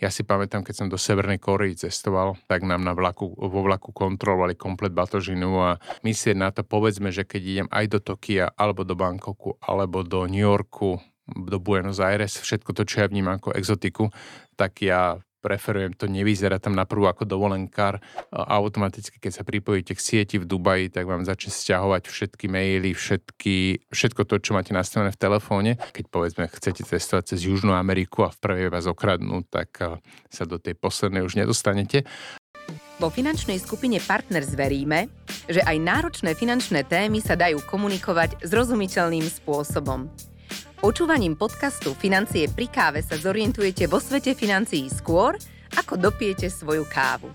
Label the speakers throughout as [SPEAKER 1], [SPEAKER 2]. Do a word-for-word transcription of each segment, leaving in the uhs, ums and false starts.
[SPEAKER 1] Ja si pamätám, keď som do Severnej Kórey cestoval, tak nám na vlaku, vo vlaku kontrolovali komplet batožinu a myslieť na to, povedzme, že keď idem aj do Tokia, alebo do Bangkoku, alebo do New Yorku, do Buenos Aires, všetko to, čo ja vnímam ako exotiku, tak ja preferujem to nevyzerať tam naprvu ako dovolenkár. Automaticky, keď sa pripojíte k sieti v Dubaji, tak vám začne sťahovať všetky maily, všetky, všetko to, čo máte nastavené v telefóne. Keď povedzme, chcete cestovať cez Južnú Ameriku a v prvej vás okradnú, tak sa do tej poslednej už nedostanete.
[SPEAKER 2] Vo finančnej skupine Partners veríme, že aj náročné finančné témy sa dajú komunikovať zrozumiteľným spôsobom. Počúvaním podcastu Financie pri káve sa zorientujete vo svete financií skôr, ako dopijete svoju kávu.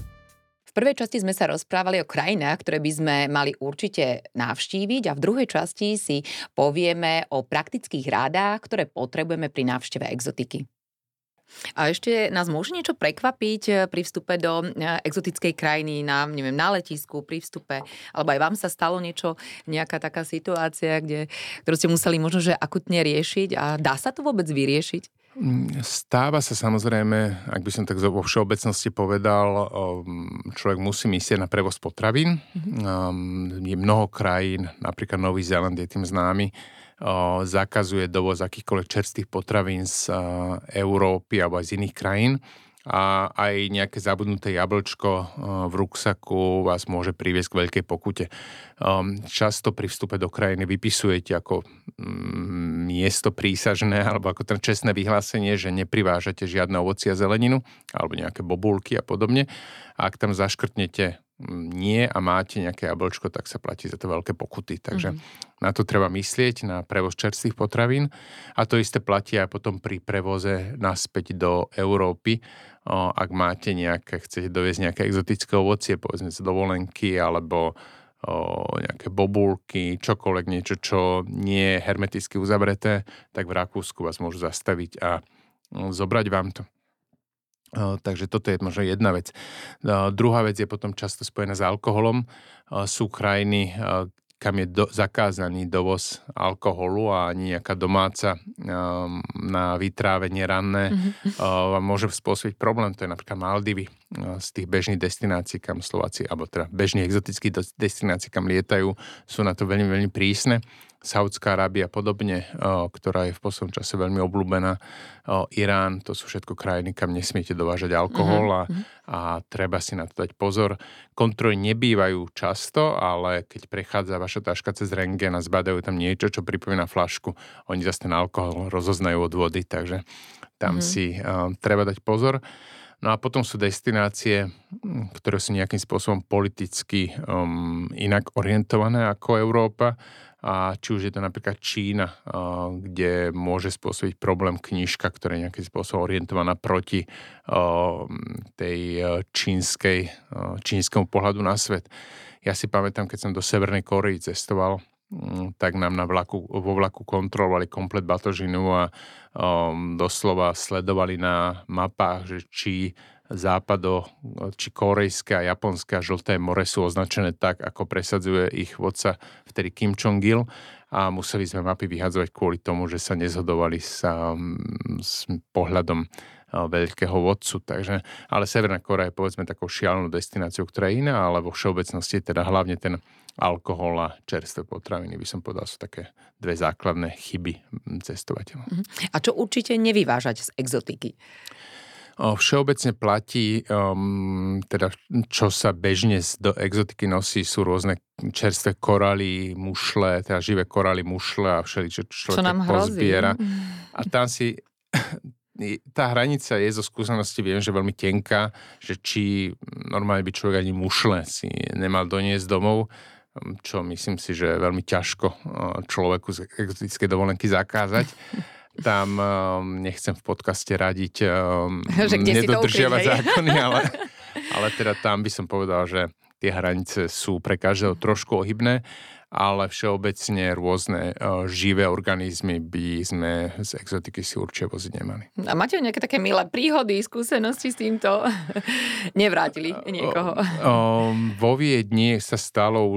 [SPEAKER 2] V prvej časti sme sa rozprávali o krajinách, ktoré by sme mali určite navštíviť a v druhej časti si povieme o praktických rádách, ktoré potrebujeme pri návšteve exotiky. A ešte nás môže niečo prekvapiť pri vstupe do exotickej krajiny na, neviem, na letisku, pri vstupe, alebo aj vám sa stalo niečo, nejaká taká situácia, kde, ktorú ste museli možno, že akutne riešiť a dá sa to vôbec vyriešiť?
[SPEAKER 1] Stáva sa samozrejme, ak by som tak vo všeobecnosti povedal, človek musí myslieť na prevoz potravín. Mm-hmm. Je mnoho krajín, napríklad Nový Zéland je tým známy, zakazuje dovoz akýchkoľvek čerstvých potravín z Európy alebo aj z iných krajín a aj nejaké zabudnuté jablčko v ruksaku vás môže priviesť k veľkej pokute. Často pri vstupe do krajiny vypisujete ako miesto prísažné alebo ako ten čestné vyhlásenie, že neprivážate žiadne ovocie a zeleninu alebo nejaké bobulky a podobne. A ak tam zaškrtnete nie a máte nejaké jablčko, tak sa platí za to veľké pokuty. Takže mm-hmm. na to treba myslieť, na prevoz čerstvých potravín. A to isté platí aj potom pri prevoze naspäť do Európy. O, ak máte nejaké, chcete doviezť nejaké exotické ovocie, povedzme z dovolenky, alebo o, nejaké bobulky, čokoľvek, niečo, čo nie je hermeticky uzavreté, tak v Rakúsku vás môžu zastaviť a o, zobrať vám to. Takže toto je možno jedna vec. Druhá vec je potom často spojená s alkoholom. Sú krajiny, kam je do, zakázaný dovoz alkoholu a ani nejaká domáca um, na vytrávenie ranné mm-hmm. uh, môže spôsobiť problém. To je napríklad Maldivy uh, z tých bežných destinácií, kam Slováci, alebo teda bežných exotických destinácií, kam lietajú, sú na to veľmi, veľmi prísne. Saudská Arábia podobne, uh, ktorá je v poslednom čase veľmi obľúbená. Uh, Irán, to sú všetko krajiny, kam nesmiete dovážať alkohol a, mm-hmm. a treba si na to dať pozor. Kontroly nebývajú často, ale keď prechádza vaša taška cez rentgen a zbadajú tam niečo, čo pripomína flašku, oni zase ten alkohol rozoznajú od vody, takže tam mm-hmm. si uh, treba dať pozor. No a potom sú destinácie, ktoré sú nejakým spôsobom politicky um, inak orientované ako Európa. A či už je to napríklad Čína, uh, kde môže spôsobiť problém knižka, ktorá je nejakým spôsobom orientovaná proti uh, tej čínskej, uh, čínskemu pohľadu na svet. Ja si pamätám, keď som do Severnej Kórey cestoval, um, tak nám na vlaku, vo vlaku kontrolovali komplet batožinu a um, doslova sledovali na mapách, že či západo, či korejské a japonské a žlté more sú označené tak, ako presadzuje ich vodca vtedy Kim Jong-il a museli sme mapy vyhadzovať kvôli tomu, že sa nezhodovali sa s pohľadom veľkého vodcu. Takže, ale Severná Kórea je povedzme takou šialenou destináciou, ktorá je iná, ale vo všeobecnosti teda hlavne ten alkohol a čerstvé potraviny, by som povedal, sú také dve základné chyby cestovateľov.
[SPEAKER 2] A čo určite nevyvážať z exotiky?
[SPEAKER 1] Všeobecne platí, um, teda čo sa bežne do exotiky nosí, sú rôzne čerstvé korály, mušle, teda živé korály, mušle a všeličo, čo človek pozbiera. A tam si tá hranica je zo skúsenosti, viem, že veľmi tenká, že či normálne by človek ani mušle si nemal doniesť domov, čo myslím si, že je veľmi ťažko človeku z exotickej dovolenky zakázať. Tam um, nechcem v podcaste radiť um, nedodržiavať zákony, ale, ale teda tam by som povedal, že tie hranice sú pre každého trošku ohybné, ale všeobecne rôzne uh, živé organizmy by sme z exotiky si určite voziť nemali.
[SPEAKER 2] A máte nejaké také milé príhody, skúsenosti s týmto? Nevrátili niekoho?
[SPEAKER 1] Uh, um, vo Viedni sa stalo, že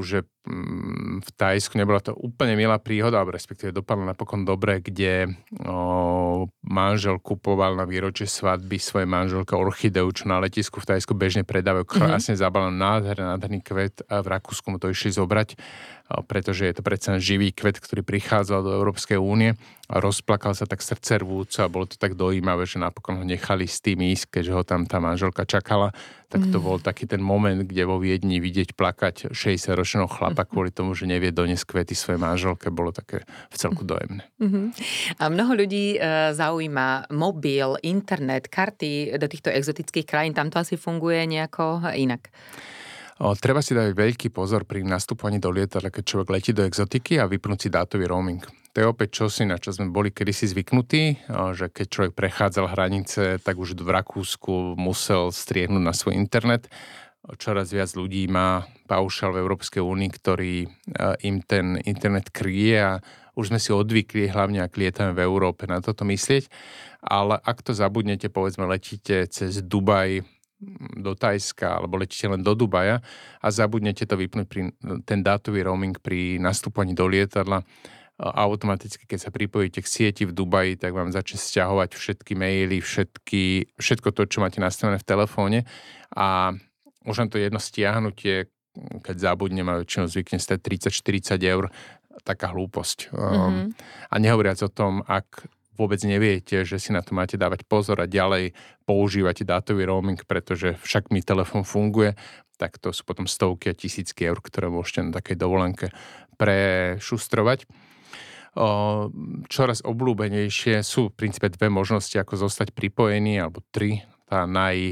[SPEAKER 1] v Thajsku, nebola to úplne milá príhoda, alebo respektíve dopadlo napokon dobre, kde o, manžel kupoval na výročie svadby svojej manželke orchideu, čo na letisku v Thajsku bežne predávajú, krásne mm-hmm. zabalený, nádherný, nádherný kvet a v Rakúsku mu to išli zobrať, o, pretože je to predsa živý kvet, ktorý prichádzal do Európskej únie a rozplakal sa tak srdcervúco a bolo to tak dojímavé, že napokon ho nechali s tým ísť, keďže ho tam tá manželka čakala. Tak to bol taký ten moment, kde vo Viedni vidieť plakať šesťdesiatročného chlapa kvôli tomu, že nevie doniesť kvety svojej manželke, bolo také v celku dojemné.
[SPEAKER 2] Uh-huh. A mnoho ľudí e, zaujíma mobil, internet, karty do týchto exotických krajín. Tam to asi funguje nejako inak.
[SPEAKER 1] O, treba si dať veľký pozor pri nastupovaní do lietadla, keď človek letí do exotiky a vypnúť si dátový roaming. To je opäť čosi, na čo sme boli kedysi zvyknutí, že keď človek prechádzal hranice, tak už v Rakúsku musel striehnúť na svoj internet. Čoraz viac ľudí má paušal v Európskej únii, ktorý im ten internet kryje a už sme si odvykli, hlavne ak lietame v Európe, na toto myslieť. Ale ak to zabudnete, povedzme, letíte cez Dubaj do Thajska alebo letíte len do Dubaja a zabudnete to vypnúť pri ten dátový roaming pri nastúpaní do lietadla, automaticky, keď sa pripojíte k sieti v Dubaji, tak vám začne sťahovať všetky maily, všetky, všetko to, čo máte nastavené v telefóne a už len to jedno stiahnutie, keď zabudnem a väčšinou zvykne stať tridsať štyridsať eur, taká hlúposť. Mm-hmm. A nehovoriac o tom, ak vôbec neviete, že si na to máte dávať pozor a ďalej používate dátový roaming, pretože však mi telefón funguje, tak to sú potom stovky a tisícky eur, ktoré môžete na takej dovolenke prešustrovať. O, čoraz obľúbenejšie sú v princípe dve možnosti, ako zostať pripojený, alebo tri. Tá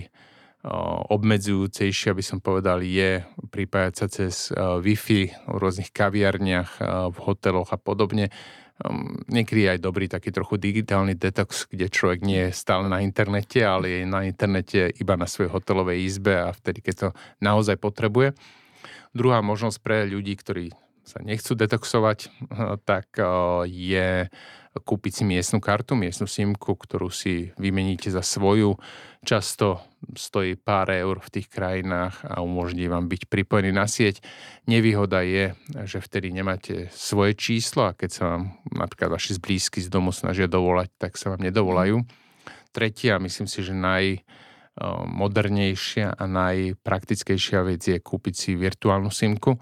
[SPEAKER 1] najobmedzujúcejšia, by som povedal, je pripájať sa cez Wi-Fi v rôznych kaviarniach, v hoteloch a podobne. Niekedy aj dobrý taký trochu digitálny detox, kde človek nie je stále na internete, ale je na internete iba na svojej hotelovej izbe a vtedy, keď to naozaj potrebuje. Druhá možnosť pre ľudí, ktorí sa nechcú detoxovať, tak je kúpiť si miestnu kartu, miestnu simku, ktorú si vymeníte za svoju. Často stojí pár eur v tých krajinách a umožní vám byť pripojený na sieť. Nevýhoda je, že vtedy nemáte svoje číslo a keď sa vám napríklad vaši zblízky z domu snažia dovolať, tak sa vám nedovolajú. Tretia, myslím si, že najmodernejšia a najpraktickejšia vec je kúpiť si virtuálnu simku.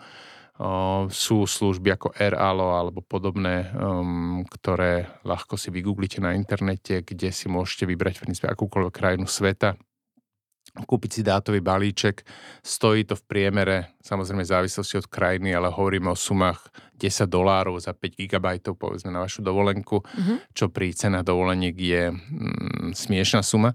[SPEAKER 1] Sú služby ako AirAllo alebo podobné, um, ktoré ľahko si vygooglite na internete, kde si môžete vybrať v princípe akúkoľvek krajinu sveta, kúpiť si dátový balíček. Stojí to v priemere, samozrejme v závislosti od krajiny, ale hovoríme o sumách desať dolárov za päť gigabajtov, povedzme, na vašu dovolenku, mm-hmm. čo pri cenách dovoleniek je mm, smiešná suma.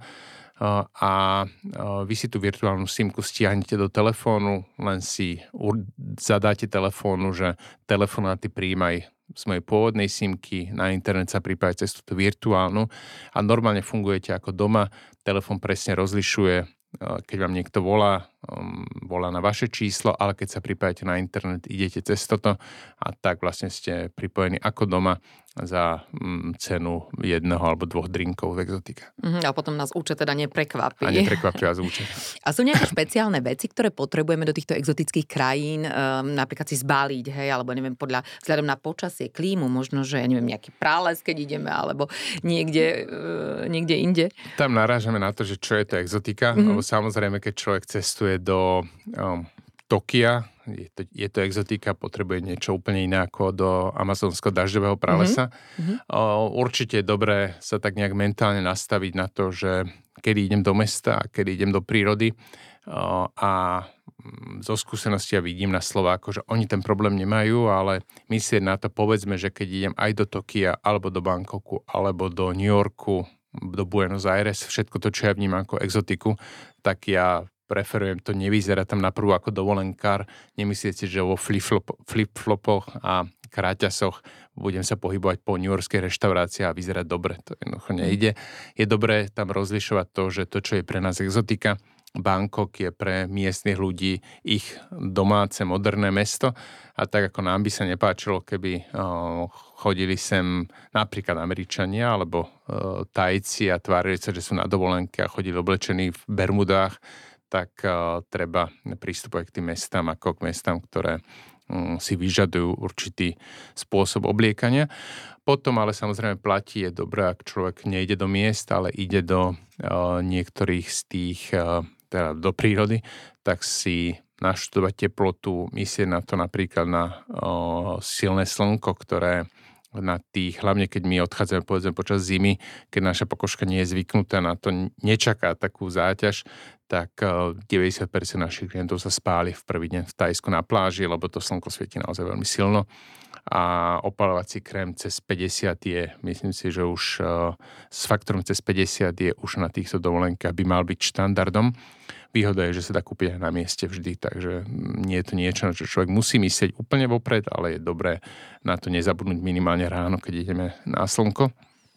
[SPEAKER 1] A vy si tú virtuálnu simku stiahnete do telefónu, len si zadáte telefónu, že telefonáty prijímaj z mojej pôvodnej simky, na internet sa pripájať cez túto virtuálnu a normálne fungujete ako doma. Telefón presne rozlišuje, keď vám niekto volá, volá na vaše číslo, ale keď sa pripájate na internet, idete cez toto a tak vlastne ste pripojení ako doma za cenu jedného alebo dvoch drinkov v exotike.
[SPEAKER 2] Mm, a potom nás účet teda neprekvapí.
[SPEAKER 1] A neprekvapí vás účet.
[SPEAKER 2] A sú nejaké špeciálne veci, ktoré potrebujeme do týchto exotických krajín, um, napríklad si zbaliť, hej, alebo neviem, podľa, vzhľadom na počasie, klímu, možno, že ja neviem, nejaký prales, keď ideme, alebo niekde, uh, niekde inde.
[SPEAKER 1] Tam narážame na to, že čo je to exotika, mm-hmm. lebo samozrejme, keď človek cestuje do um, Tokia, je to, je to exotika, potrebuje niečo úplne iné ako do amazonského dažďového pralesa. Mm-hmm. O, určite je dobré sa tak nejak mentálne nastaviť na to, že kedy idem do mesta a kedy idem do prírody. O, a zo skúsenosti ja vidím na Slováko, že oni ten problém nemajú, ale myslieť na to, povedzme, že keď idem aj do Tokia, alebo do Bangkoku, alebo do New Yorku, do Buenos Aires, všetko to, čo ja vnímam ako exotiku, tak ja preferujem to nevyzerať tam naprvu ako dovolenkár. Nemyslíte si, že vo flip-flopoch a kráťasoch budem sa pohybovať po newyorskej reštaurácii a vyzerať dobre. To jednoducho nejde. Je dobré tam rozlišovať to, že to, čo je pre nás exotika, Bangkok je pre miestnych ľudí ich domáce, moderné mesto a tak ako nám by sa nepáčilo, keby oh, chodili sem napríklad Američania alebo oh, Tajci a tvárili sa, že sú na dovolenke a chodili oblečení v bermudách, tak uh, treba pristupovať k tým mestám ako k mestám, ktoré si vyžadujú určitý spôsob obliekania. Potom ale samozrejme platí, je dobré, ak človek nejde do miesta, ale ide do uh, niektorých z tých, uh, teda do prírody, tak si naštudovať teplotu, myslieť na to napríklad na uh, silné slnko, ktoré na tých, hlavne keď my odchádzame povedzme počas zimy, keď naša pokožka nie je zvyknutá na to, nečaká takú záťaž, tak uh, deväťdesiat percent našich klientov sa spáli v prvý deň v Thajsku na pláži, lebo to slnko svieti naozaj veľmi silno. A opalovací krém cez päťdesiat je, myslím si, že už uh, s faktorom cez päťdesiat je už na týchto dovolenkách by mal byť štandardom. Výhoda je, že sa dá kúpiť aj na mieste vždy, takže nie je to niečo, na čo človek musí myslieť úplne vopred, ale je dobré na to nezabudnúť minimálne ráno, keď ideme na slnko.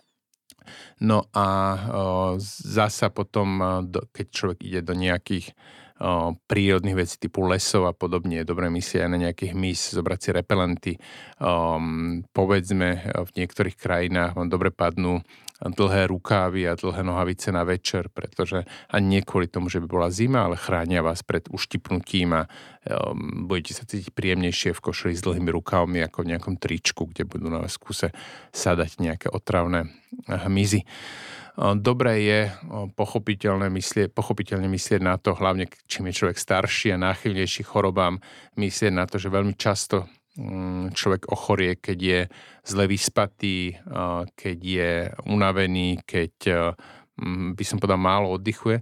[SPEAKER 1] No a uh, zasa potom, uh, do, keď človek ide do nejakých prírodných vecí typu lesov a podobne. Je dobré myslieť aj na nejakých hmyz, zobrať si repelenty. Um, povedzme, v niektorých krajinách vám dobre padnú dlhé rukávy a dlhé nohavice na večer, pretože ani nie kvôli tomu, že by bola zima, ale chránia vás pred uštipnutím a um, budete sa cítiť príjemnejšie v košeli s dlhými rukávmi ako v nejakom tričku, kde budú na vás v kuse sadať nejaké otravné hmyzy. Dobré je pochopiteľne myslieť, pochopiteľne myslieť na to, hlavne čím je človek starší a náchylnejší chorobám, myslieť na to, že veľmi často človek ochorie, keď je zle vyspatý, keď je unavený, keď by som povedal málo oddychuje.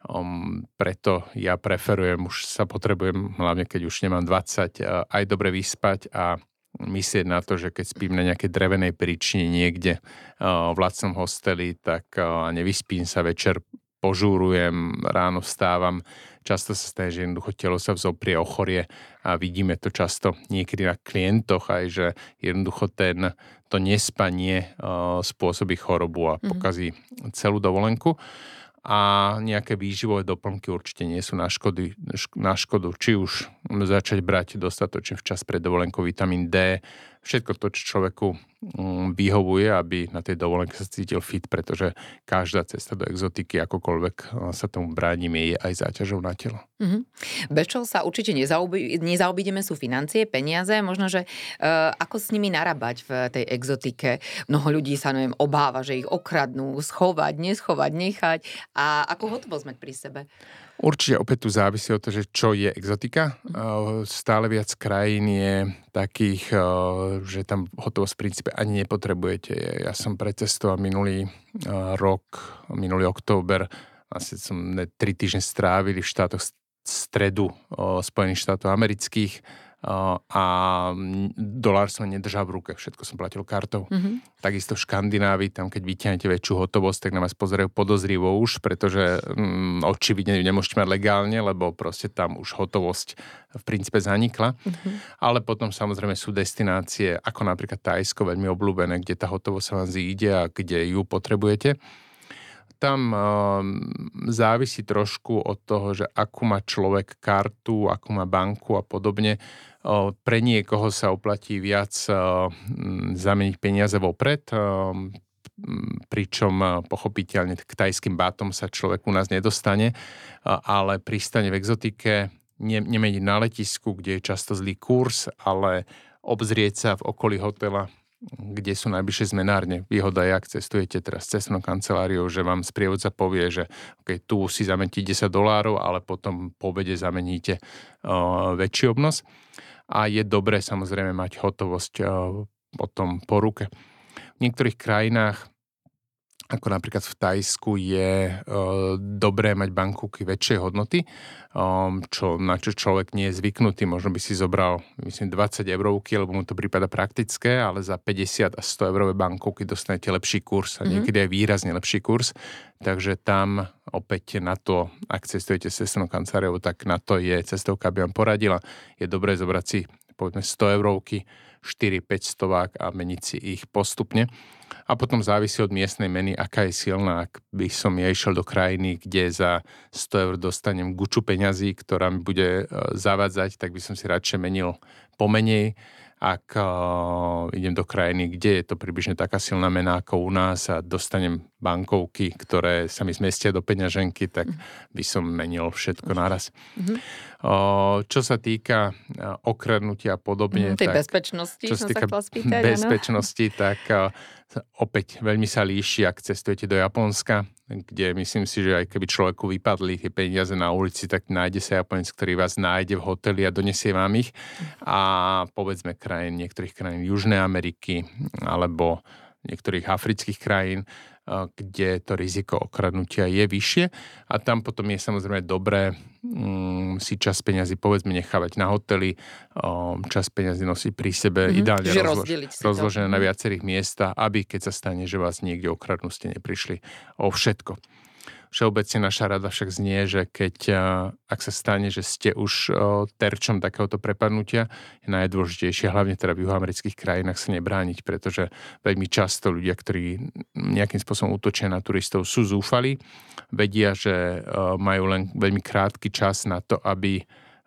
[SPEAKER 1] Preto ja preferujem, už sa potrebujem, hlavne keď už nemám dvadsať, aj dobre vyspať a myslieť na to, že keď spím na nejakej drevenej príčine niekde uh, v lacnom hosteli, tak uh, nevyspím sa večer, požúrujem, ráno vstávam. Často sa stane, že jednoducho telo sa vzoprie, ochorie a vidíme to často niekedy na klientoch aj, že jednoducho ten, to nespanie uh, spôsobí chorobu a pokazí mm-hmm. celú dovolenku. A nejaké výživové doplnky určite nie sú na, škody, na škodu. Či už začať brať dostatočne včas pred dovolenkou vitamín D, všetko to, čo človeku vyhovuje, aby na tej dovolenke sa cítil fit, pretože každá cesta do exotiky, akokoľvek sa tomu bránim, je aj záťažou na telo.
[SPEAKER 2] Mm-hmm. Bez čoho sa určite nezaobí, nezaobídeme sú financie, peniaze, možno, že uh, ako s nimi narábať v tej exotike. Mnoho ľudí sa, neviem, obáva, že ich okradnú, schovať, neschovať, nechať a ako hotovosť mať pri sebe.
[SPEAKER 1] Určite opäť tu závisí od toho, že čo je exotika. Stále viac krajín je takých, že tam hotovosť v princípe ani nepotrebujete. Ja som precestoval minulý rok, minulý október, vlastne som tri týždne strávili v štátoch stredu Spojených štátov amerických a dolár som nedržal v ruke, všetko som platil kartou. Mm-hmm. Takisto v Škandinávii, tam keď vyťahnete väčšiu hotovosť, tak na vás pozerajú podozrivo už, pretože mm, očividne ju nemôžete mať legálne, lebo proste tam už hotovosť v princípe zanikla. Mm-hmm. Ale potom samozrejme sú destinácie, ako napríklad Thajsko, veľmi obľúbené, kde tá hotovosť sa vám zíde a kde ju potrebujete. Tam um, závisí trošku od toho, že akú má človek kartu, akú má banku a podobne. Uh, pre niekoho sa oplatí viac uh, zameniť peniaze vopred, uh, pričom uh, pochopiteľne k thajským bátom sa človek u nás nedostane, uh, ale pristane v exotike, ne, nemeniť na letisku, kde je často zlý kurz, ale obzrieť sa v okolí hotela, kde sú najbližšie zmenárne. Výhoda je, ak cestujete teraz cestovnou kanceláriou, že vám sprievodca povie, že okay, tu si zameníte desať dolárov, ale potom po obede zameníte uh, väčší obnos. A je dobré samozrejme mať hotovosť uh, potom po ruke. V niektorých krajinách, ako napríklad v Thajsku, je uh, dobré mať bankúky väčšej hodnoty, um, čo, na čo človek nie je zvyknutý. Možno by si zobral, myslím, dvadsať eurovky, lebo mu to prípada praktické, ale za päťdesiat a sto eurové bankúky dostanete lepší kurz a niekedy aj výrazne lepší kurz. Takže tam opäť na to, ak cestujete s cestovnou kanceláriou, tak na to je cestovka, aby vám poradila. Je dobré zobrať si, povedzme, sto eurovky, štyri päť stovák a meniť si ich postupne. A potom závisí od miestnej meny, aká je silná. Ak by som ja išiel do krajiny, kde za sto eur dostanem guču peňazí, ktorá mi bude zavádzať, tak by som si radšej menil pomenej. ak uh, idem do krajiny, kde je to približne taká silná mena ako u nás a dostanem bankovky, ktoré sa mi zmestia do peňaženky, tak by som menil všetko naraz. Mm-hmm. Uh, čo sa týka uh, okradnutia a podobne,
[SPEAKER 2] mm, tej
[SPEAKER 1] tak,
[SPEAKER 2] bezpečnosti,
[SPEAKER 1] čo sa týka spýtať, bezpečnosti, ano? tak uh, opäť veľmi sa líši, ak cestujete do Japonska, kde myslím si, že aj keby človeku vypadli tie peniaze na ulici, tak nájde sa Japonec, ktorý vás nájde v hoteli a donesie vám ich. A povedzme krajín, niektorých krajín Južnej Ameriky alebo niektorých afrických krajín, kde to riziko okradnutia je vyššie. A tam potom je samozrejme dobré um, si čas peňazí povedzme nechávať na hoteli, um, čas peňazí nosiť pri sebe, mm-hmm. ideálne rozlož- rozložené na viacerých miestach, aby keď sa stane, že vás niekde okradnú, ste neprišli o všetko. Všeobecne naša rada však znie, že keď, ak sa stane, že ste už terčom takéhoto prepadnutia, je najdôležitejšie, hlavne teda v juhoamerických krajinách, sa nebrániť, pretože veľmi často ľudia, ktorí nejakým spôsobom útočia na turistov, sú zúfali, vedia, že majú len veľmi krátky čas na to, aby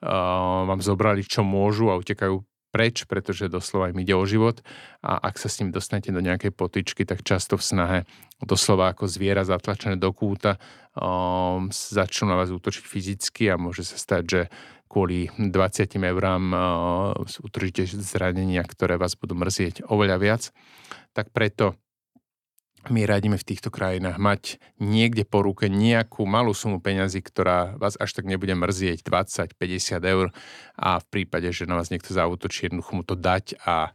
[SPEAKER 1] vám zobrali, čo môžu a utekajú preč, pretože doslova im ide o život a ak sa s ním dostanete do nejakej potyčky, tak často v snahe doslova ako zviera zatlačené do kúta um, začnú na vás útočiť fyzicky a môže sa stať, že kvôli dvadsiatim eurám uh, utržíte zranenia, ktoré vás budú mrzieť oveľa viac. Tak preto my radíme v týchto krajinách mať niekde po ruke nejakú malú sumu peňazí, ktorá vás až tak nebude mrzieť, dvadsať päťdesiat eur a v prípade, že na vás niekto zaútočí, jednoducho mu to dať a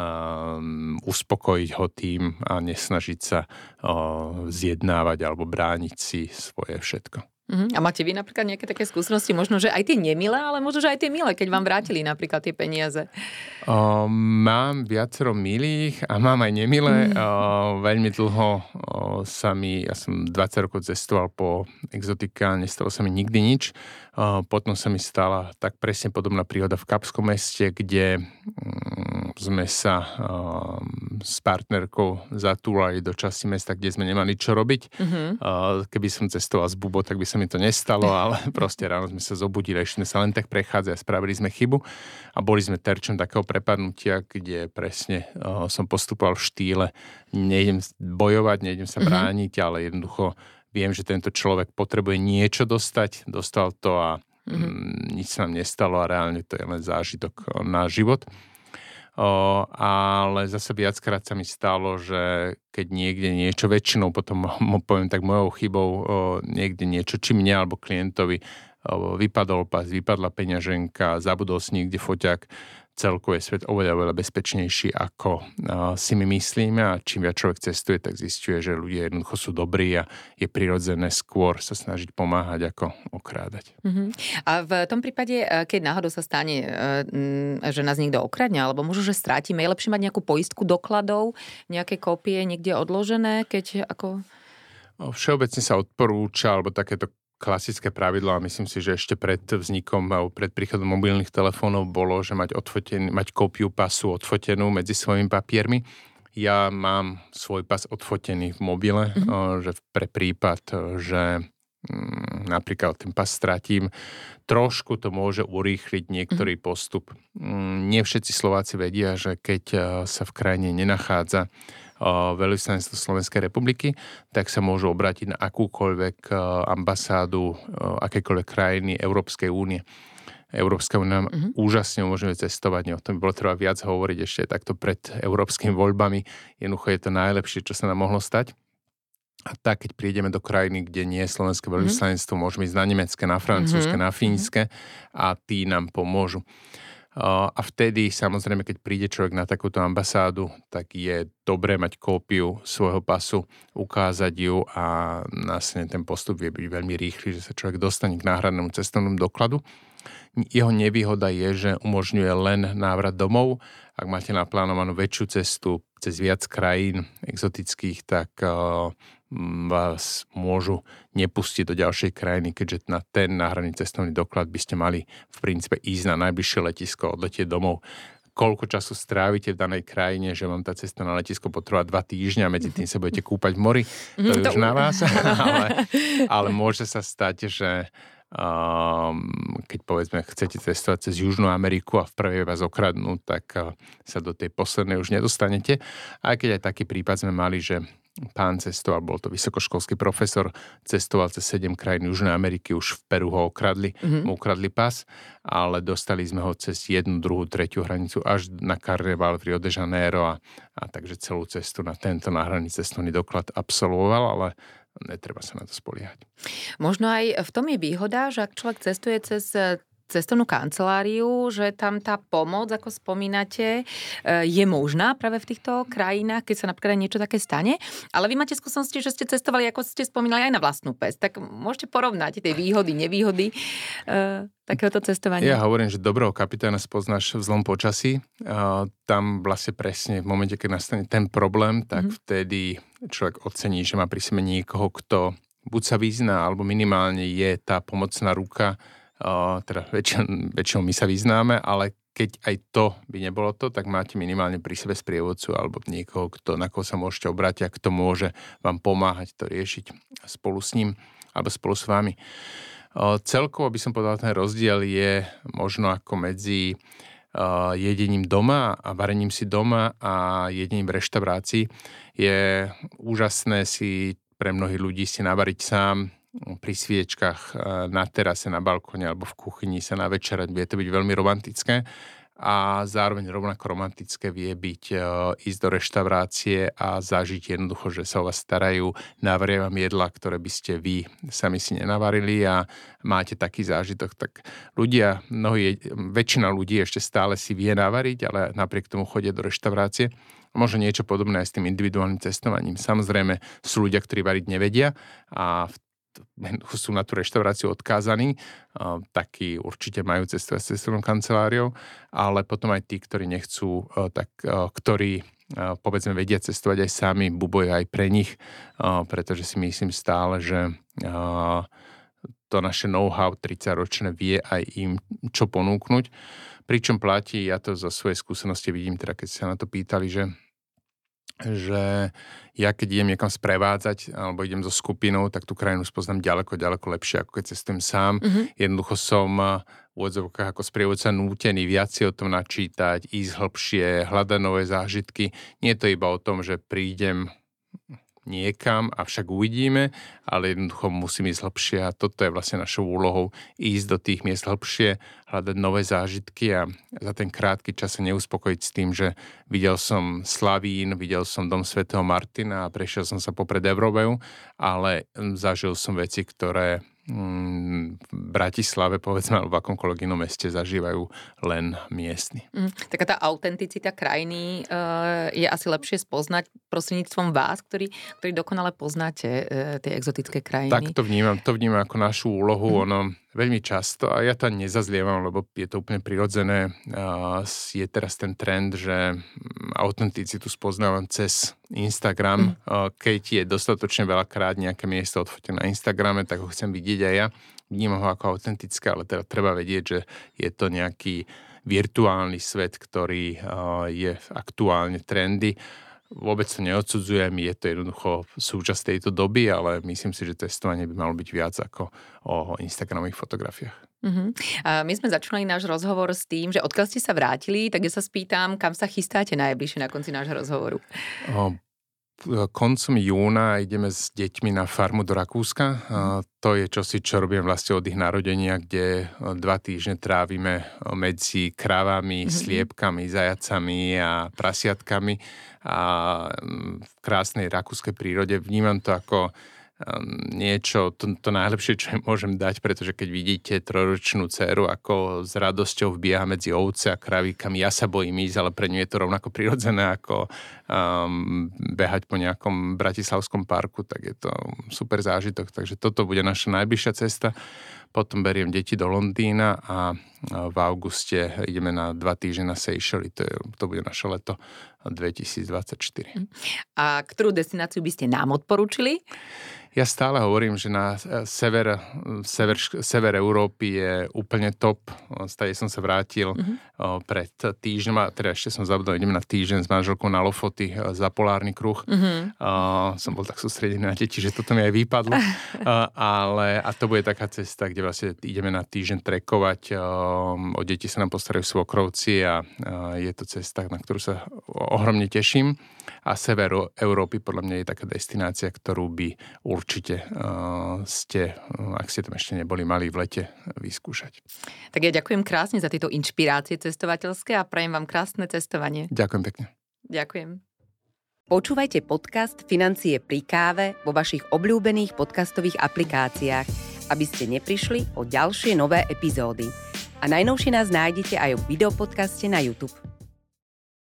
[SPEAKER 1] um, uspokojiť ho tým a nesnažiť sa uh, zjednávať alebo brániť si svoje všetko.
[SPEAKER 2] Uh-huh. A máte vy napríklad nejaké také skúsenosti, možno, že aj tie nemilé, ale možno, že aj tie milé, keď vám vrátili napríklad tie peniaze?
[SPEAKER 1] Uh, mám viacero milých a mám aj nemilé. Mm. Uh, veľmi dlho uh, sa mi, ja som dvadsať rokov cestoval po exotike, nestalo sa mi nikdy nič. Uh, potom sa mi stala tak presne podobná príhoda v Kapskom meste, kde um, sme sa um, s partnerkou zatúlali do časti mesta, kde sme nemali čo robiť. Mm-hmm. Uh, keby som cestoval z Bubo, tak by sa mi to nestalo, ale proste ráno sme sa zobudili, ešte sme sa len tak prechádzali a spravili sme chybu a boli sme terčom takého prepadnutia, kde presne uh, som postupoval v štýle nejdem bojovať, nejdem sa brániť, mm-hmm. ale jednoducho viem, že tento človek potrebuje niečo dostať, dostal to a mm-hmm. mm, nič sa nám nestalo a reálne to je len zážitok na život. O, ale zase viackrát sa mi stalo, že keď niekde niečo, väčšinou potom poviem tak mojou chybou, o, niekde niečo, či mne alebo klientovi o, vypadol pas, vypadla peňaženka, zabudol si niekde foťák, celkovo je svet oveľa, oveľa bezpečnejší, ako uh, si my myslíme a čím viac človek cestuje, tak zisťuje, že ľudia jednoducho sú dobrí a je prirodzené skôr sa snažiť pomáhať, ako okrádať. Uh-huh.
[SPEAKER 2] A v tom prípade, keď náhodou sa stane, že nás niekto okradne, alebo možno, že strátime, je lepšie mať nejakú poistku dokladov, nejaké kópie niekde odložené, keď ako...
[SPEAKER 1] Všeobecne sa odporúča, alebo takéto klasické pravidlo, a myslím si, že ešte pred vznikom alebo pred príchodom mobilných telefónov bolo, že mať, odfotený, mať kópiu pasu odfotenú medzi svojimi papiermi. Ja mám svoj pas odfotený v mobile, mm-hmm. že pre prípad, že mm, napríklad ten pas stratím, trošku to môže urýchliť niektorý mm-hmm. postup. Mm, nie všetci Slováci vedia, že keď sa v krajine nenachádza veľvyslanectvo Slovenskej republiky, tak sa môžu obrátiť na akúkoľvek ambasádu akékoľvek krajiny Európskej únie. Európska únia uh-huh. úžasne umožňuje cestovanie. O tom by bolo treba viac hovoriť ešte takto pred európskymi voľbami. Jednoducho je to najlepšie, čo sa nám mohlo stať. A tak, keď prídeme do krajiny, kde nie je slovenské veľvyslanectvo, uh-huh. môžeme ísť na nemecké, na francúzske, uh-huh. na fínske a tí nám pomôžu. A vtedy, samozrejme, keď príde človek na takúto ambasádu, tak je dobré mať kópiu svojho pasu, ukázať ju a následne ten postup vie byť veľmi rýchly, že sa človek dostane k náhradnému cestovnému dokladu. Jeho nevýhoda je, že umožňuje len návrat domov. Ak máte naplánovanú väčšiu cestu cez viac krajín exotických, tak vás môžu nepustiť do ďalšej krajiny, keďže na ten náhradný cestovný doklad by ste mali v princípe ísť na najbližšie letisko, odletieť domov. Koľko času strávite v danej krajine, že vám tá cesta na letisko potrvá dva týždňa a medzi tým sa budete kúpať v mori, to je už na vás, ale, ale môže sa stať, že keď povedzme chcete cestovať cez Južnú Ameriku a v prvej vás okradnú, tak sa do tej poslednej už nedostanete. Aj keď aj taký prípad sme mali, že pán cestoval, bol to vysokoškolský profesor, cestoval cez sedem krajín Južnej Ameriky, už v Peru ho okradli, mm-hmm. mu ukradli pas, ale dostali sme ho cez jednu, druhú, tretiu hranicu až na Karneval v Rio de Janeiro a, a takže celú cestu na tento náhradný cestovný doklad absolvoval, ale netreba sa na to spoliehať.
[SPEAKER 2] Možno aj v tom je výhoda, že ak človek cestuje cez cestovnú kanceláriu, že tam tá pomoc, ako spomínate, je možná práve v týchto krajinách, keď sa napríklad niečo také stane. Ale vy máte skúsenosti, že ste cestovali, ako ste spomínali, aj na vlastnú päsť. Tak môžete porovnať tie výhody, nevýhody e, takéhoto cestovania.
[SPEAKER 1] Ja hovorím, že dobrého kapitána spoznáš v zlom počasí. E, tam vlastne presne v momente, keď nastane ten problém, tak mm-hmm. vtedy človek ocení, že má pri sebe niekoho, kto buď sa vyzná, alebo minimálne je tá pomocná ruka. Uh, teda väčšinou, väčšinou my sa vyznáme, ale keď aj to by nebolo to, tak máte minimálne pri sebe sprievodcu alebo niekoho, kto, na koho sa môžete obrátiť a kto môže vám pomáhať to riešiť spolu s ním alebo spolu s vami. Uh, celkovo by som povedal, ten rozdiel je možno ako medzi uh, jedením doma a varením si doma a jedením v reštaurácii. Je úžasné si pre mnohých ľudí si navariť sám pri sviečkach na terase, na balkóne alebo v kuchyni sa navečerať. Vie to byť veľmi romantické a zároveň rovnako romantické vie byť ísť do reštaurácie a zažiť jednoducho, že sa o vás starajú, navaria vám jedlá, ktoré by ste vy sami si nenavarili a máte taký zážitok. Tak ľudia, mnohí, väčšina ľudí ešte stále si vie navariť, ale napriek tomu chodia do reštaurácie. Možno niečo podobné aj s tým individuálnym cestovaním. Samozrejme sú ľudia, ktorí variť nevedia a v sú na tú reštauráciu odkázaní, takí určite majú cestovať s cestovnou kanceláriou, ale potom aj tí, ktorí nechcú, tak ktorí povedzme vedia cestovať aj sami, bubojú aj pre nich, pretože si myslím stále, že to naše know-how tridsaťročné vie aj im čo ponúknuť. Pričom platí, ja to zo svojej skúsenosti vidím, teda keď sa na to pýtali, že že ja keď idem niekam sprevádzať alebo idem so skupinou, tak tú krajinu spoznám ďaleko, ďaleko lepšie, ako keď cestujem sám. Mm-hmm. Jednoducho som v úvodzovkách ako sprievodca nútený viac si o tom načítať, ísť hlbšie, hľadať nové zážitky. Nie je to iba o tom, že prídem niekam a však uvidíme, ale jednoducho musím ísť hlbšie a toto je vlastne našou úlohou ísť do tých miest hlbšie, hľadať nové zážitky a za ten krátky čas sa neuspokojiť s tým, že videl som Slavín, videl som Dom svätého Martina a prešiel som sa popred Európou, ale zažil som veci, ktoré v Bratislave, povedzme, alebo v akomkoľvek inom meste zažívajú len miestni.
[SPEAKER 2] Mm, taká tá autenticita krajiny uh, je asi lepšie spoznať prostredníctvom vás, ktorí, ktorí dokonale poznáte uh, tie exotické krajiny.
[SPEAKER 1] Tak to vnímam, to vnímam ako našu úlohu, mm. ono veľmi často, a ja to nezazlievam, lebo je to úplne prirodzené, uh, je teraz ten trend, že autenticitu spoznávam cez Instagram. Mm. Uh, keď je dostatočne veľakrát nejaké miesto odfotené na Instagrame, tak ho chcem vidieť aj ja. Vnímam ho ako autentické, ale teda treba vedieť, že je to nejaký virtuálny svet, ktorý uh, je aktuálne trendy. Vôbec to neodsudzujem, je to jednoducho súčasť tejto doby, ale myslím si, že testovanie by malo byť viac ako o Instagramových fotografiách.
[SPEAKER 2] Uh-huh. A my sme začali náš rozhovor s tým, že odkiaľ ste sa vrátili, tak ja sa spýtam, kam sa chystáte najbližšie na konci nášho rozhovoru?
[SPEAKER 1] O, koncom júna ideme s deťmi na farmu do Rakúska. Uh-huh. To je čosi, čo robím vlastne od ich narodenia, kde dva týždne trávime medzi krávami, uh-huh. sliepkami, zajacami a prasiatkami a v krásnej rakúskej prírode. Vnímam to ako niečo, to, to najlepšie, čo im môžem dať, pretože keď vidíte trojročnú dceru, ako s radosťou vbieha medzi ovce a kravíkami, ja sa bojím ísť, ale pre ňu je to rovnako prirodzené ako um, behať po nejakom bratislavskom parku, tak je to super zážitok. Takže toto bude naša najbližšia cesta. Potom beriem deti do Londýna a v auguste ideme na dva týždne na Seychely. To, je, to bude naše leto dvetisícdvadsaťštyri.
[SPEAKER 2] A ktorú destináciu by ste nám odporúčili?
[SPEAKER 1] Ja stále hovorím, že na sever, sever, sever Európy je úplne top. Stade som sa vrátil uh-huh. pred týždňom, a teda ešte som zabudol, idem na týždeň s manželkou na Lofoty za polárny kruh. Uh-huh. Uh, som bol tak sústredený na deti, že toto mi aj vypadlo. uh, ale, a to bude taká cesta, kde vlastne ideme na týždeň trekovať. Uh, o deti sa nám postarajú svokrovci a uh, je to cesta, na ktorú sa ohromne teším. A sever Európy podľa mňa je taká destinácia, ktorú by určite uh, ste, uh, ak ste tam ešte neboli, mali v lete vyskúšať.
[SPEAKER 2] Tak ja ďakujem krásne za tieto inšpirácie cestovateľské a prajem vám krásne cestovanie.
[SPEAKER 1] Ďakujem pekne.
[SPEAKER 2] Ďakujem. Počúvajte podcast Financie pri káve vo vašich obľúbených podcastových aplikáciách, aby ste neprišli o ďalšie nové epizódy. A najnovšie nás nájdete aj v videopodcaste na YouTube.